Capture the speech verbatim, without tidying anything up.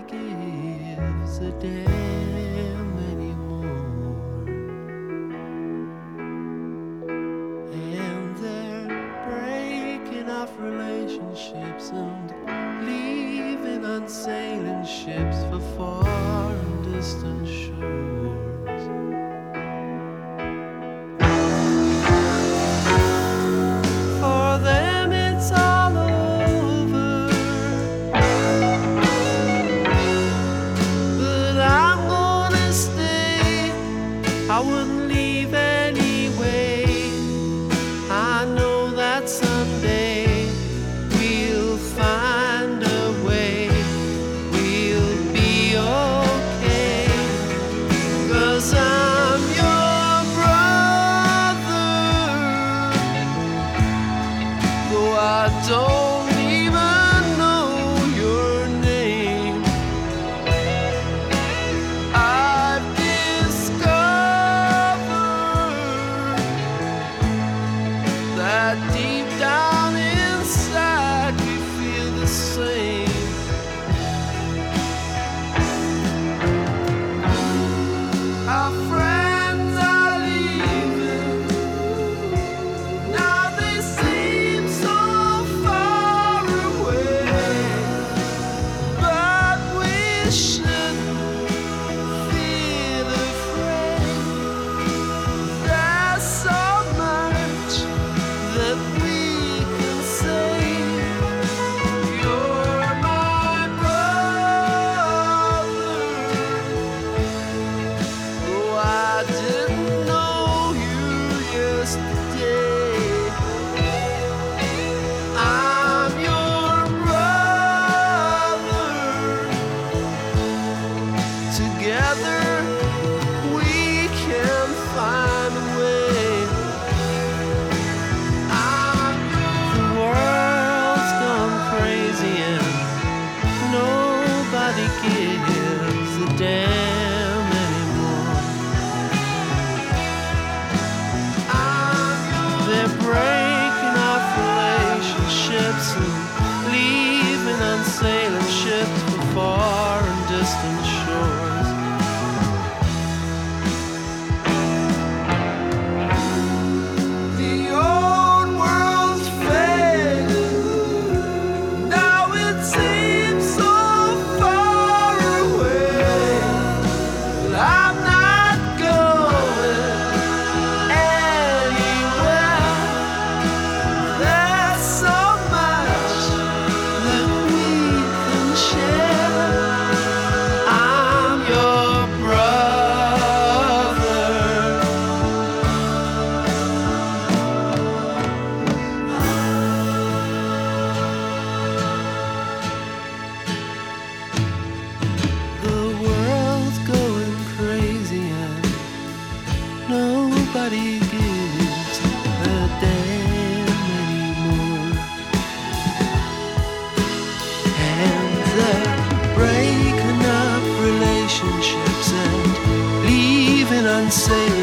gives a damn anymore. And they're breaking off relationships and leaving on sailing ships for far and distant shores. For them it's all over, but I'm gonna stay. I wouldn't leave anyway. I know that someday we'll find a way. We'll be okay, 'cause I'm your brother, though I don't even know your name. I've discovered that deep down inside we feel the same. Our friends are leaving, now they seem so far away, but we shouldn't feel afraid. There's so much that we can say. You're my brother, though I didn't know you yesterday. I'm your brother. Together we can find a way. I'm the world's gone crazy and nobody gives a damn anymore. They're breaking off relationships and leaving on sailing ships for far and distant shores. The old world's fading, now it seems so far away, but I'm not going anywhere. There's so much that we can share. I'm your brother. The world's going crazy and nobody gives a damn anymore. And they're breaking up relationships and leaving on sale